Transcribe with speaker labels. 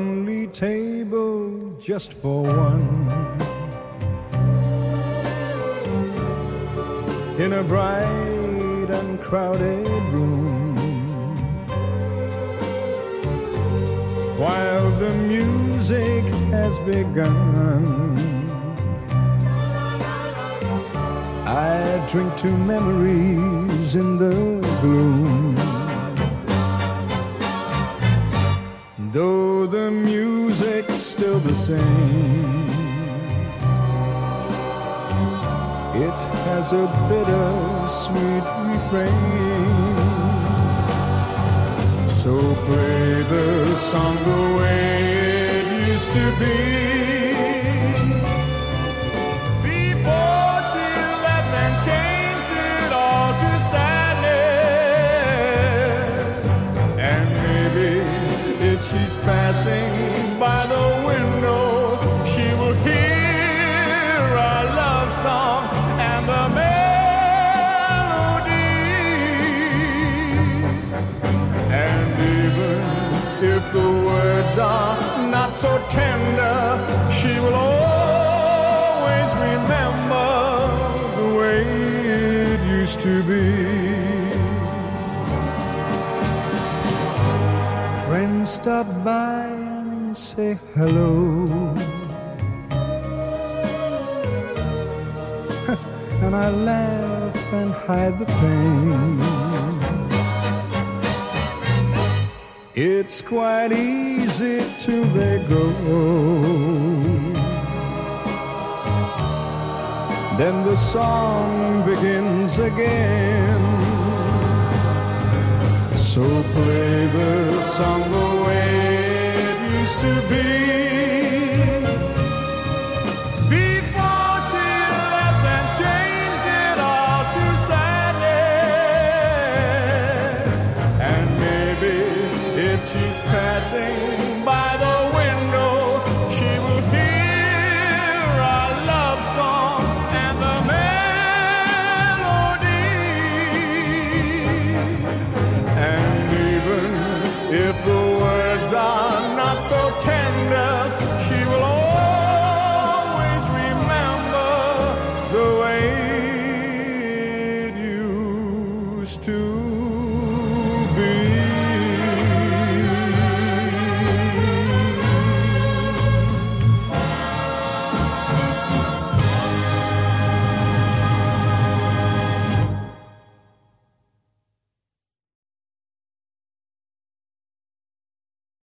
Speaker 1: lonely table just for one, in a bright and crowded room, while the music has begun. I drink to memories in the gloom. Though the music's still the same, it has a bitter-sweet refrain. So play the song the way it used to be, before she left and changed it all to sadness. And maybe if she's passing by the window, she will hear our love song and the melody. And even if the words are not so tender, she will always remember the way it used to be. Friends stop by and say hello, and I laugh and hide the pain. It's quite easy till they go, then the song begins again. So play the song the way it used to be, before she left and changed it all to sadness. And maybe if she's passing by the window, she will hear our love song and the melody. And even if the words are not so tender,